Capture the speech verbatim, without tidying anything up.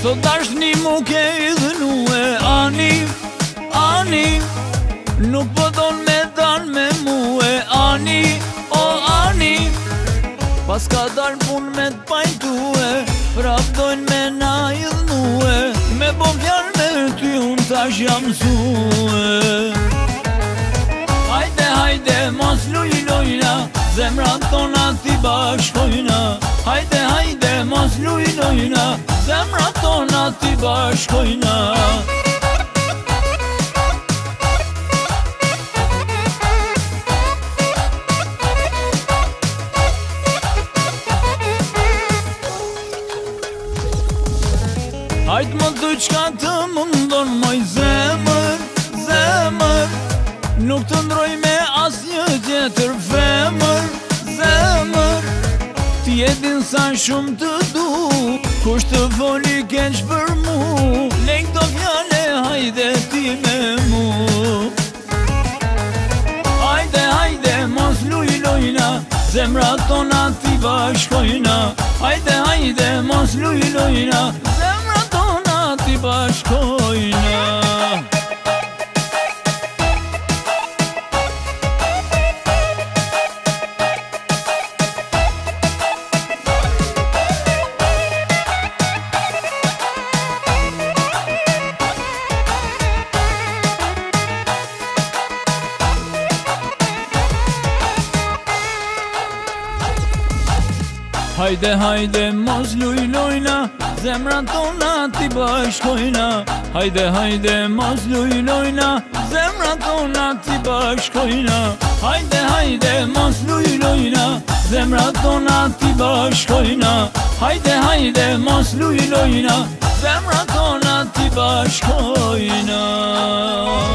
Sot dashni mu ke idhnu e ani, ani Nuk po don me dan me mu e ani, o ani Pas ka dal pun me t'pajtu e Prap dojnë me na idhnu e Me bo fjall me ty unë tash jam su e Hajde, hajde, mos luj lojna Zemrat tona ti bashkojna Hajde, hajde, mos luj lojna Zemrat tona ti bashkojna Hajt më të qka të mundon moj zemër, zemër Nuk të ndroj me as një tjetër femër, zemër Ti e din sa shumë të du, kush të foli keq për mu Lejk do fjale, hajde ti me mu Hajde, hajde, mos luj lojna, zemrat tona ti bashkojna Hajde, hajde, mos luj lojna, zemrat tona ti bashkojna Hajde, hajde, mos luj lojna, zemrat tona ti bashkojna Hajde, hajde, mos luj lojna, zemrat tona ti bashkojna Hajde, hajde, mos luj lojna, zemrat tona ti bashkojna Hajde, hajde, mos luj lojna, zemrat tona ti bashkojna